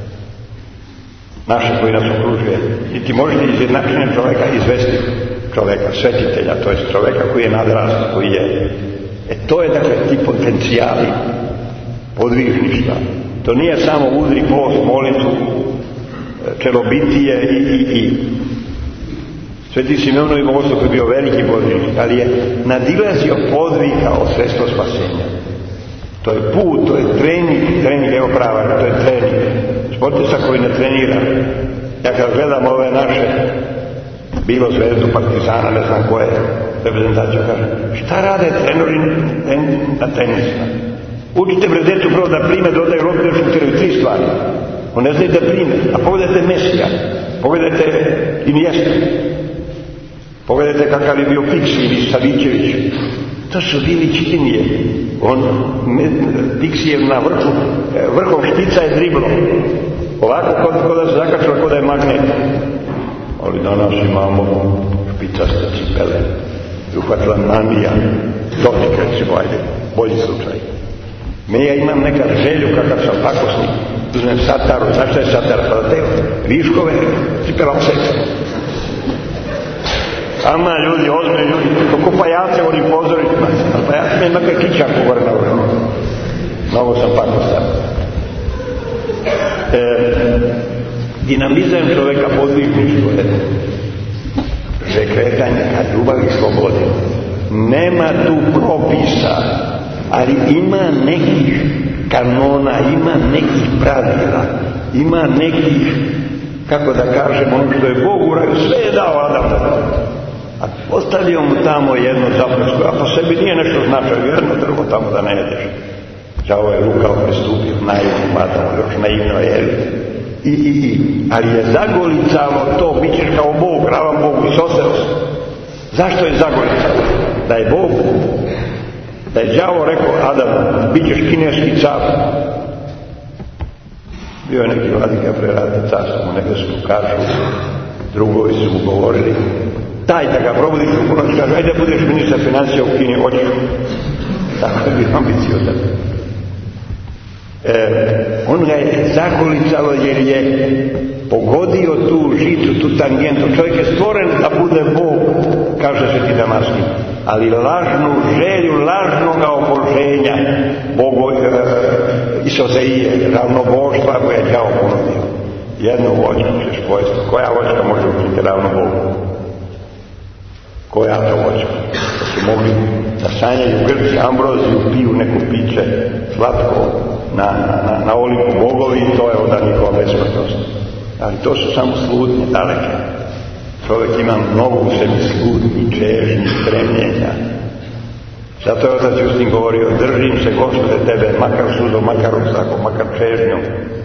[SPEAKER 2] Naše koji nas okružuje. I ti možete iz jednačenja čoveka izvesti čoveka, svetitelja, to je čoveka koji je nadrast, koji je. E to je dakle ti potencijali podvižništva. To nije samo udri post, molitvu, čelobitije i, i, i. Sveti Simeonovi bogosluh je bio veliki podvižnik, ali je nadilazio podvig kao sredstvo spasenja. To je put, to je trening, trening, evo prava, to je trening. Sportista koji ne trenira. Ja kad gledam ove naše, bilo Zvezdu, Partizana, ne znam koje reprezentacije, kažem, šta rade treneri na tenisima? Učite bre decu prvo da prime, dodaju lopte, šutiraju tri stvari. On ne znaju da prime. A pogledajte Mesija, pogledajte Iniesta, pogledajte kakav je bio Piksi ili Savićević. To su bili čitinije. On, Piksijev na vrhu, vrhom štica je driblo. Ovako kod, kod da se zakačilo, kod da je magnet. Ali danas imamo špicaste cipele. I uhvatila Nanija, Dodik, recimo, ajde, bolji slučaj. Me ja imam nekad želju, kakav sam pakosnik, uzmem sataru, znaš šta je satara, pa da te viškove cipela osjećam. Ama ljudi, ozbiljni ljudi, kako pajace u onim pozorištima, a pajace ima kaj kičak u gore na vrhu. Mnogo sam pakostan. E, dinamizam čoveka podvižništvo je že kretanje ka ljubavi i slobodi. Nema tu propisa, ali ima nekih kanona, ima nekih pravila, ima nekih, kako da kažem, ono što je Bog u raju, sve je dao Adamu. A ostavio mu tamo jedno zaprasku, a po sebi nije nešto značajno, jedno drvo tamo da ne jedeš. Đavo je lukao pristupio, naivno matamo, još naivno je. I, i, i. Ali je zagolicalo to, bit ćeš kao Bog, ravan Bogu i soseo se. Zašto je zagolicalo? Da je Bog, da je đavo rekao Adamu, bit ćeš kineski car. Bio je neki vladika preradi carstvo, negdje su kažu, drugovi su mu govorili, taj da ga probudiš u ponoć, kaže, ajde budeš ministar financija u Kini, hoćeš. Tako je bio ambiciozan. E, on ga je zakolicalo jer je pogodio tu žicu, tu tangentu. Čovjek je stvoren da bude Bog, kaže Sveti Damaskij, ali lažnu želju, lažnoga oboženja Bogu, e, Isozeije, ravnoboštva koje je đavo ponudio. Jednu voćku ćeš pojesti. Koja voćka može biti ravno Bogu? Koja to voćka? Da su mogli da sanjaju Grci Ambroziju, piju neko piće slatko na, na, na Olimpu bogovi i to je onda njihova besmrtnost. Ali to su samo slutnje daleke. Čovjek ima mnogo u sebi slutnji, čežnji, stremljenja. Zato je otac Justin govorio, držim se Gospode tebe, makar sudom, makar uzakom, makar čežnjom.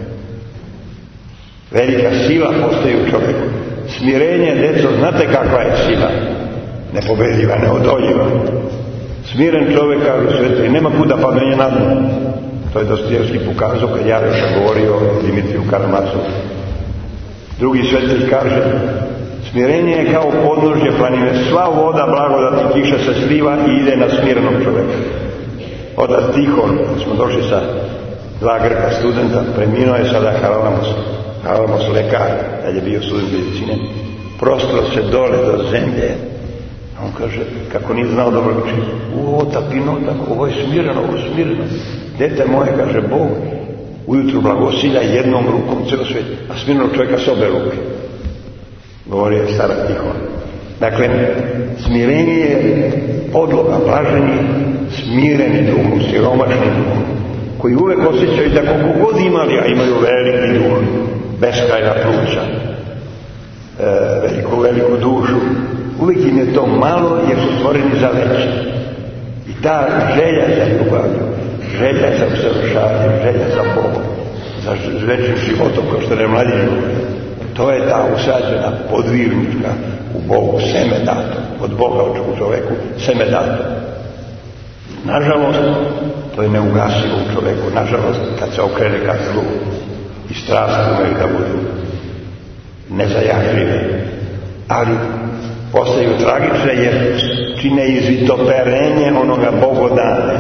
[SPEAKER 2] Velika sila postoji u čovjeku. Smirenje, deco, znate kakva je sila? Nepobediva, neodoljiva. Smiren čovjek, kažu sveti, nema kuda padanje na dnu. To je Dostojevski pokazao kad Jaroša govorio o Dimitriju Karamacu. Drugi sveti kaže, smirenje je kao podnožje planine, sva voda blagodati kiša se sliva i ide na smirenog čovjeka. Otac Tihon, smo došli sa dva Grka studenta, preminuo je sada Haralamos, Haralamos lekar, kad je bio student medicine, prostro se dole do zemlje. A on kaže, kako nije znao dobro učiti, ovo tapino, tako, ovo je smireno, ovo je smireno. Dete moje, kaže Bog, ujutru blagosilja jednom rukom celo svijet, a smirenog čovjeka s obe ruke. Govori je stara Tihon. Dakle, smirenje je podloga, blaženi, smireni duhom, siromašni duhom, koji uvek osjećaju da koliko god imali, a imaju veliki duh, beskrajna pluća, e, veliku, veliku dušu, uvek im je to malo jer su stvoreni za veće. I ta želja za ljubavlju, želja za usavršavanjem, želja za Bogom, za većim životom, kao što je mladi ljudi, to je ta usađena podvirnička u Bogu seme dato, od Boga u čoveku seme dato. Nažalost, to je neugasivo u čoveku, nažalost, kad se okrene ka zlu i strasti umaju da budu nezajažljive, ali postaju tragične jer čine izvitoperenje onoga bogodane,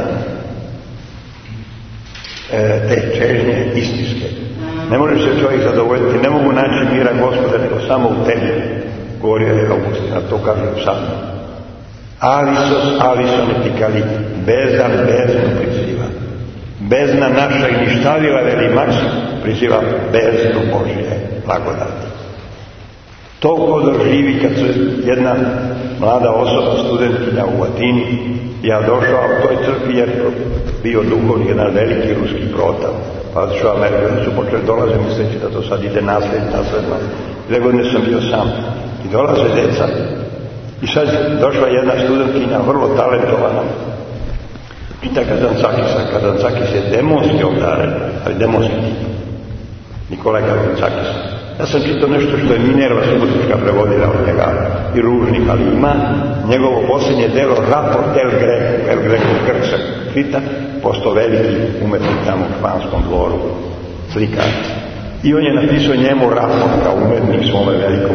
[SPEAKER 2] e, te čežnje istinske. Ne može se čovjek zadovoljiti, ne mogu naći mira Gospoda nego samo u tebi, govorio je Augustin, a to kaže u psalmu. Alisos, aliso netikali, bezdan beznu priziva. Bezna naša i ništavila veli Maksim priziva beznu Božje blagodati. Toliko doživi kad se jedna mlada osoba, studentkinja u Atini, ja došao u toj crkvi jer bio duhovni jedan veliki ruski protav, pa odšao Ameriku, da su počeli dolaze misleći da to sad ide nasled, nasledno. Dve godine sam bio sam i dolaze deca. I sad došla jedna studentkinja, vrlo talentovana, pita Kazancakisa. Kazancakis je demonski obdaren, ali demonski tip. Nikolaj Kazancakis. Ja sam čitao nešto što je Minerva Subotička prevodila od njega i Ružnik, ali ima njegovo posljednje delo Raport El Greco, El Greco Krksa Krita, posto veliki umetnik tamo u španskom dvoru, slikar. I on je napisao njemu raport kao umetnik svome velikom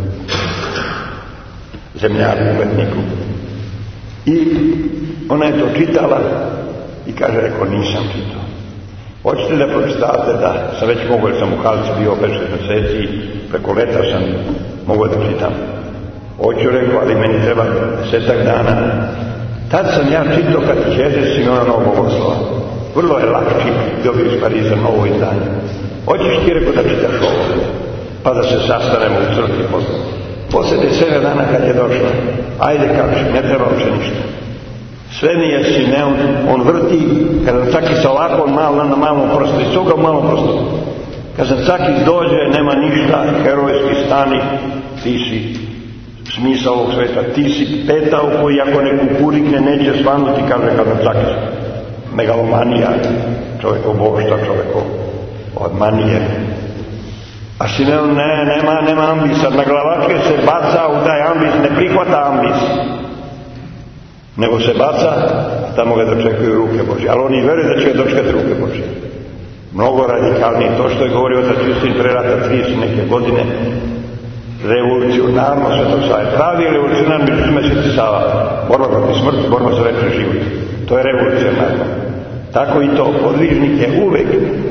[SPEAKER 2] zemljaku, umetniku. I ona je to čitala i kaže, rekao, nisam čitao. Hoćete da pročitate da sam već mogao, jer sam u Halici bio pet šest mjeseci i preko leta sam mogao da čitam. Hoću, rekao, ali meni treba desetak dana. Tad sam ja čitao Katehezu Simona Novog Bogoslova. Vrlo je lak čitati, dobio iz Pariza novo izdanje. Hoćeš ti, rekao, da čitaš ovo? Pa da se sastanemo u crkvi posle. Posle deset dana kad je došla, ajde, kaže, ne treba uopće ništa. Sve mi je Simeon, on vrti, Kazancakis ovako, on malo na malom prostoru, i svoga u malom prostoru. Kazancakis dođe, nema ništa, herojski stani, ti si smisao ovog sveta, ti si petao koji ako ne kukurikne neće svanuti, kaže Kazancakis. Megalomanija, čovjek obošta, čovjek od manije. A Simeon, ne, nema, nema ambisa, na glavačke se baca u taj ambis, ne prihvata ambis, nego se baca, tamo ga dočekuju ruke Božje. Ali oni veruje da će ga dočekati ruke Božje. Mnogo radikalnije. To što je govorio otac Justin pre rata trideset neke godine, revolucionarno se to sada je pravi revolucionar, međutim Sveti Sava, borba protiv smrti, borba za večni život. To je revolucionarno. Tako i to, podvižnik je uvek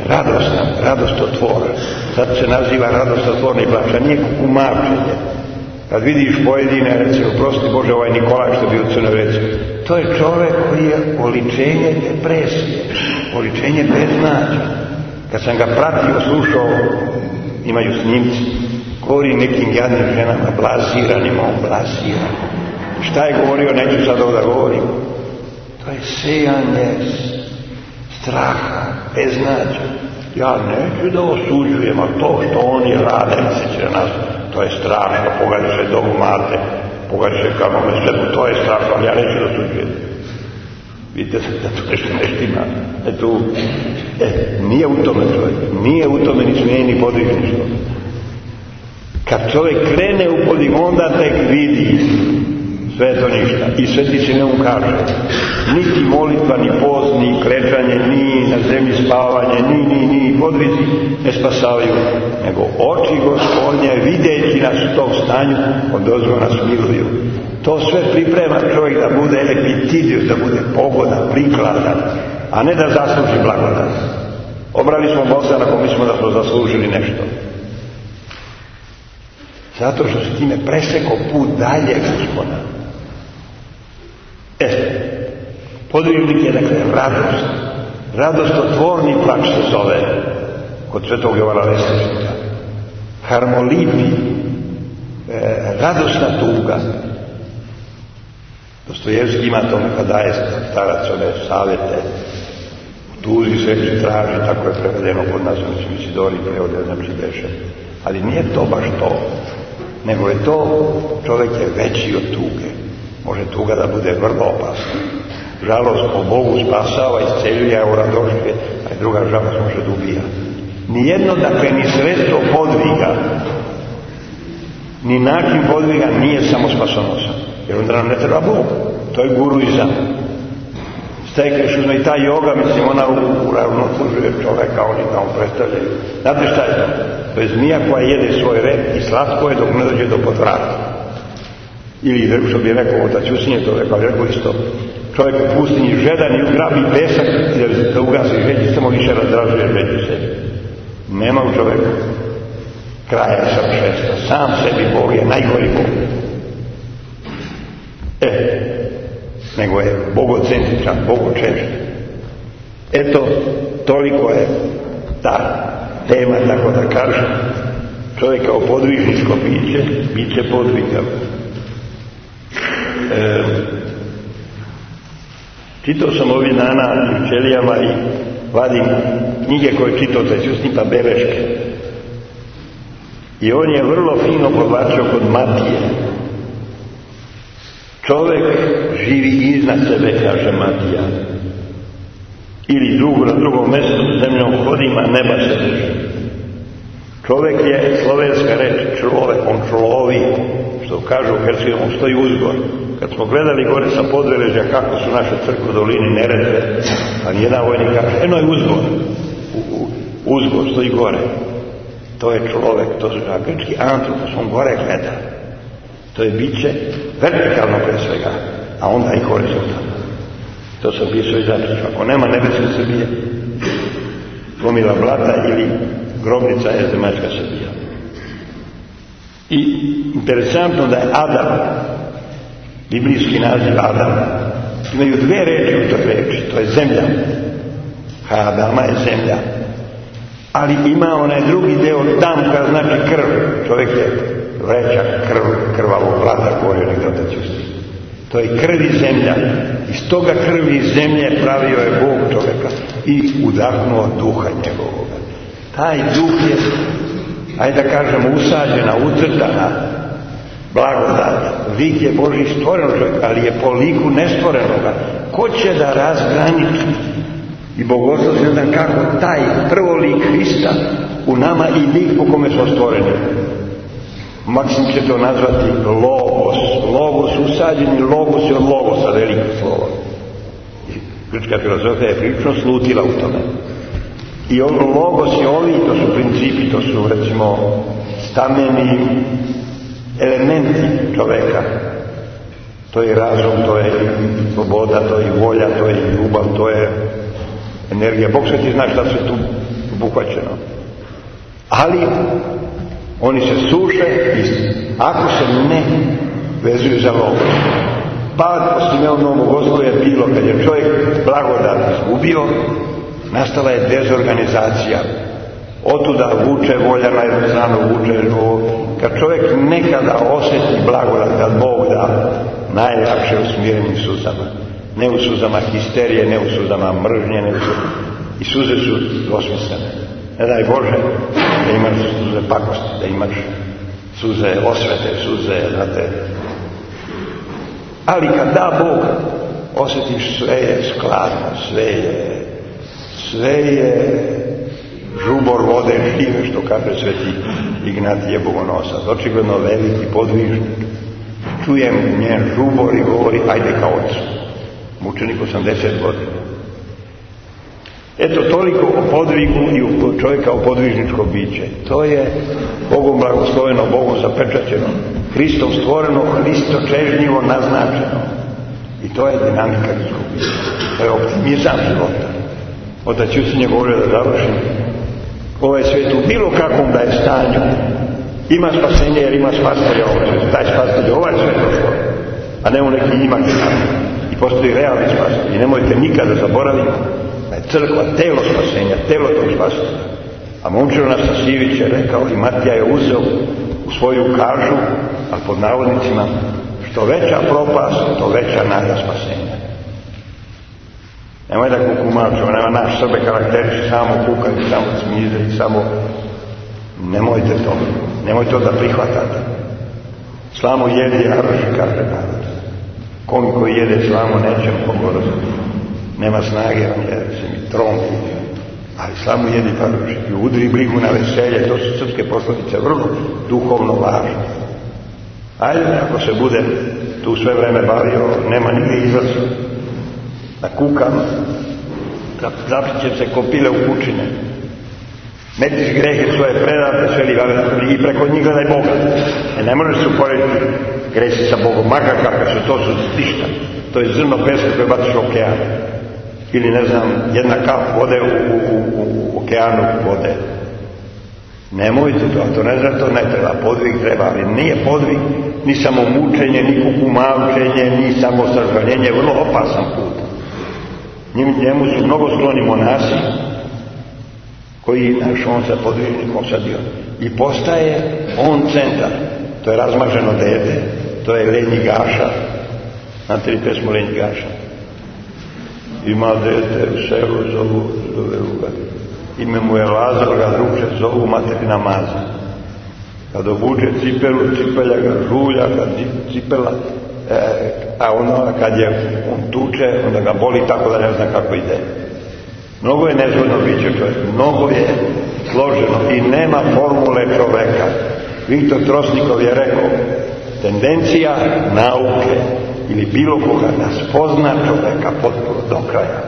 [SPEAKER 2] radostan, radostotvoran. Sad se naziva radostotvorni plač, a nije kukumarčenje. Kad vidiš pojedine, recimo, prosti Bože, ovaj Nikolaj što bi u Crnoj Reci, to je čovjek koji je oličenje depresije, oličenje beznađa. Kad sam ga pratio, slušao, imaju snimci, govori nekim jadnim ženama, blaziranima, on blaziran. Šta je govorio, neću sad ovdje govorim. To je sejanje straha, beznađa. Ja neću da osuđujem, a to što oni rade, misleće na nas, to je strašno, pogledaj se dogmate, pogledaj se kako me sve, to je strašno, ali ja neću da osuđujem. Vidite da to nešto neštima. E tu, e, nije u tome čovjek, nije u tome ni smije ni podvižništvo. Kad čovjek krene u podvig, onda tek vidi sve to ništa. I Sveti Simeon kaže, niti molitva, ni post, ni klečanje, ni na zemlji spavanje, ni, ni, ni podvizi ne spasavaju, nego oči Gospodnje, videći nas u tom stanju, odozvo nas miluju. To sve priprema čovjek da bude epitidiju, da bude pogodan, prikladan, a ne da zasluži blagodat. Obrali smo Bosana ako mislimo da smo zaslužili nešto. Zato što se time preseko put dalje Gospoda. E, podvignik je dakle radost. Radostotvorni plač se zove kod Svetog Jovana Lesničnika. Harmolipi, e, radosna tuga. Dostojevski ima tome kad daje starac ove savjete, tuži se, traži, tako je prevedeno kod nas, mislim Isidori prevode, znači beše. Ali nije to baš to, nego je to, čovjek je veći od tuge. Može tuga da bude vrlo opasna. Žalost po Bogu spasava, isceljuje, a u radošće, a druga žalost može da ubija. Nijedno, dakle, ni sredstvo podviga, ni način podviga nije samo spasonosan. Jer onda nam ne treba Bog. To je guruizam. Stekneš uzme i ta joga, mislim, ona uravnotužuje čoveka, oni tamo predstavljaju. Znate šta je to? To je zmija koja jede svoj red i slatko je dok ne dođe do podvrata. Ili, što bi rekao, otac Jusinje to rekao, rekao isto, čovjek u pustinji žedan i ugrabi pesak i da ugasi žeđi, samo više razdražuje žeđu sebi. Nema u čoveku kraja savršenstva. Sam sebi Bog je najgori Bog. E, nego je bogocentričan, bogočešćan. Eto, toliko je ta tema, tako da kažem, čovjek kao podvižničko biće, biće podviga. E, čitao sam ovih dana u ćelijama i vadim knjige koje čitao za Ćusnipa beleške. I on je vrlo fino podlačio kod Matije. Čovjek živi iznad sebe, kaže Matija. Ili drugo, na drugom mjestu zemljom hodima, neba se drži. Čovjek je, slovenska reč, človek, on človi, što kažu u Hercegovini, stoji uzgor. Kad smo gledali gore sa podveležja kako su naše crkve u dolini Neretve, a nijedan vojnik kaže, eno je uzgor. U, u, uzgor stoji gore. To je človek, to su grčki antropos, on gore gleda. To je biće vertikalno pre svega, a onda i horizontalno. To sam pisao i zaključio. Ako nema nebeske Srbije, gomila blata ili grobnica je zemaljska Srbija. I interesantno da je Adam, biblijski naziv Adam, imaju dve reči u toj reči, to je zemlja. Adama je zemlja. Ali ima onaj drugi deo damka, znači krv. Čovjek je vreća krv, krvavog blata koju je nekada čusti. To je krv i zemlja. Iz toga krvi i zemlje pravio je Bog čovjeka i udahnuo duha njegovoga. Taj duh je, ajde da kažemo, usađena, ucrtana blagodat. Lik je Božji stvoren čovjek, ali je po liku nestvorenoga. Ko će da razgraniči? I Bogoslov se zna kako taj prvolik Hrista u nama i lik po kome smo stvoreni. Maksim će to nazvati logos. Logos usađeni, logos je od logosa, veliko slovo. I grčka filozofija je prilično slutila u tome. I ovo logos je ovi, to su principi, to su recimo stameni elementi čoveka. To je razum, to je sloboda, to je volja, to je ljubav, to je energija. Bog sve ti zna šta se tu obuhvaćeno. Ali oni se suše i ako se ne vezuju za logost. Pad po Simeonovom Gospu je bilo kad je čovjek blagodat izgubio, nastala je dezorganizacija. Otuda vuče volja na jednu stranu, vuče ovo. Kad čovjek nekada osjeti blagodat, kad Bog da, najlakše u smirenim suzama. Ne u suzama histerije, ne u suzama mržnje, ne u suzama. I suze su dvosmislene. Ne daj Bože da imaš suze pakosti, da imaš suze osvete, suze, znate. Ali kad da Bog, osjetiš sve je skladno, sve je, sve je žubor vode žive, što kaže sveti Ignatije Bogonosac. Očigledno veliki podvižnik. Čujem njen žubor i govori, ajde ka ocu. Mučenik osamdeset godina. Eto, toliko o podvigu i u čovjeka o podvižničko biće. To je Bogom blagosloveno, Bogom zapečaćeno, Hristom stvoreno, Hristo čežnjivo naznačeno. I to je dinamika ljudskog bića. To je optimizam života. Otac Jusinje govorio da završim. Ovaj svijet u bilo kakvom da je stanju ima spasenje jer ima spastelja ovaj svijet. Taj spastelj ovaj svijet došlo, a ne u neki imak. I postoji realni spastelj. I nemojte nikada zaboraviti da je crkva telo spasenja, telo tog spasenja. A Momčilo Nastasijević je rekao i Matija je uzeo u svoju kažu, ali pod navodnicima, što veća propast, to veća nada spasenja. Nemoj da kukumačemo, nema naš Srbe karakteriči samo kukanje, samo cmize, samo... Nemojte to, nemojte to da prihvatate. Slamu jedi jaroši, kaže narod. Kom koji jede slamu neće pogorozati. Nema snage, on je se mi trompi. Ali slamu jedi jaroši i udri brigu na veselje, to su srpske poslovice vrlo duhovno važne. Ajde, ako se bude tu sve vreme bavio, nema nigdje izlaza. Da kukam, zaplićem se ko pile u kućine. Metiš grehe svoje predate, sve li i preko njih gledaj Boga. E ne možeš se uporediti gresi sa Bogom, makar kakve su, to su ništa. To je zrno peska koje baciš u okean. Ili ne znam, jedna kap vode u, u, u, u okeanu vode. Nemojte to, to ne znam, to ne treba, podvig treba, ali nije podvig ni samo mučenje, ni kukumavčenje, ni samo sažaljenje, vrlo opasan put. Njemu su mnogo skloni monasi koji naš on sa podvižnikom sadio. I postaje on centar. To je razmaženo dete, to je Lenji Gaša. Znate li pesmu Lenji Gaša? Ima dete u selu, zovu, zove ga. Ime mu je Lazar, ga drugče zovu materina maza. Kad obuče cipelu, cipelja ga žulja, kad cipela, e, a ono kad je on tuče, onda ga boli tako da ne zna kako ide. Mnogo je nezgodno biće čovjek, mnogo je složeno i nema formule čoveka. Viktor Trosnikov je rekao, tendencija nauke ili bilo koga da spozna čoveka potpuno do kraja.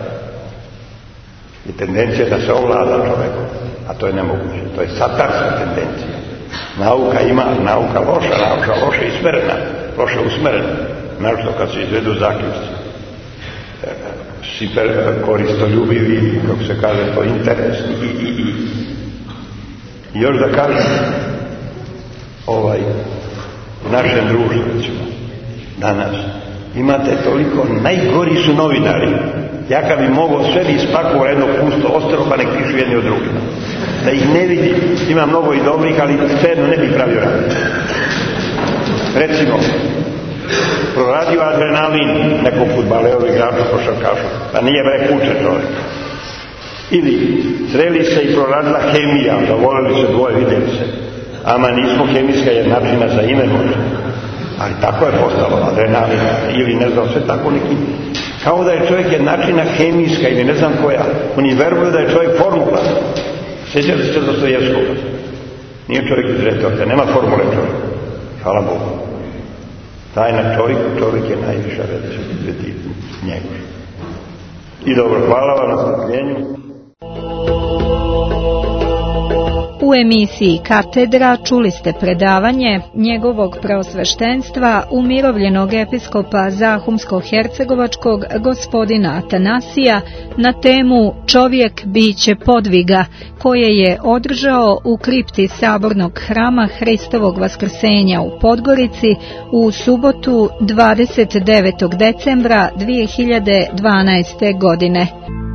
[SPEAKER 2] I tendencija da se ovlada čovekom, a to je nemoguće, to je satanska tendencija. Nauka ima, nauka loša, nauka loša ismerena, loša usmerena, našto kad se izvedu zaključci. Super koristoljubivi, kako se kaže, to interesni i, i, i. I još da kažem, ovaj, u našem društvu, recimo, danas, imate toliko, najgori su novinari. Ja kad bi mogao sve bi ispakovao jedno pusto ostro, pa nek pišu jedni od drugima. Da ih ne vidim, ima mnogo i dobrih, ali svejedno ne bih pravio rad. Recimo, proradio adrenalin nekom futbaleru, igraču, košarkašu, pa nije bre kuće čovjek. Ili sreli se i proradila hemija, zavolili se dvoje, vidjeli se. Ama nismo hemijska jednačina za ime možda. Ali tako je postalo adrenalin, ili ne znam, sve tako neki. Kao da je čovjek jednačina hemijska ili ne znam koja. Oni veruju da je čovjek formula. Sjećate se Dostojevskoga. Nije čovjek iz retorte, nema formule čovjeka. Hvala Bogu. Tajna čovjek, čovjek je najviša vrednost njegu. I dobro, hvala vam na strpljenju.
[SPEAKER 1] U emisiji Katedra čuli ste predavanje njegovog preosveštenstva umirovljenog episkopa Zahumsko-hercegovačkog gospodina Atanasija na temu Čovjek biće podviga, koje je održao u kripti Sabornog hrama Hristovog vaskrsenja u Podgorici u subotu dvadeset devetog decembra dvije hiljade dvanaeste godine.